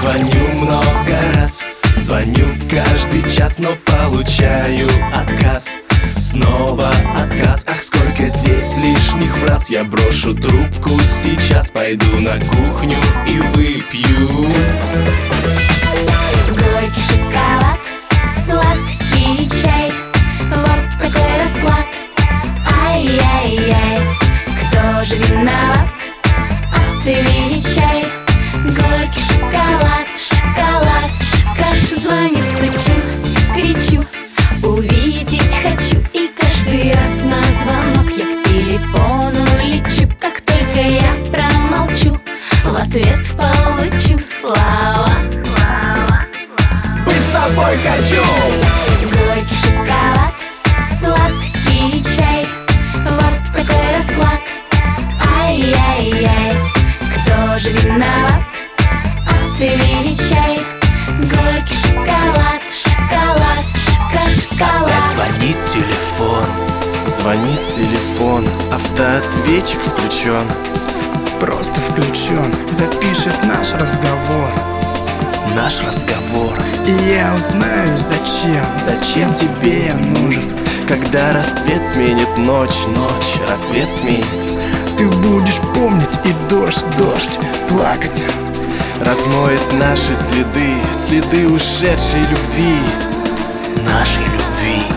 звоню много раз, звоню каждый час, но получаю отказ. Снова отказ, ах, сколько здесь лишних фраз. Я брошу трубку сейчас, пойду на кухню и выпью горький шоколад, сладкий чай. Вот такой расклад. Ай-яй-яй, кто же виноват? Отвечай. Горький шоколад, шоколад, каш. Звоню, стучу, кричу, увидеть хочу. И каждый раз на звонок я к телефону лечу. Как только я промолчу, в ответ получу слова. быть с тобой хочу. Горький шоколад, сладкий чай. Вот такой расклад. Ай-яй-яй, кто же виноват? Отвечай. Горький шоколад, шоколад, шоколад. Звонит телефон, звонит телефон, автоответчик включен. Просто включен, запишет наш разговор. Наш разговор. И я узнаю, зачем тебе я нужен. Когда рассвет сменит ночь, ночь рассвет сменит. Ты будешь помнить и дождь, плакать. Размоет наши следы, следы ушедшей любви. Нашей любви.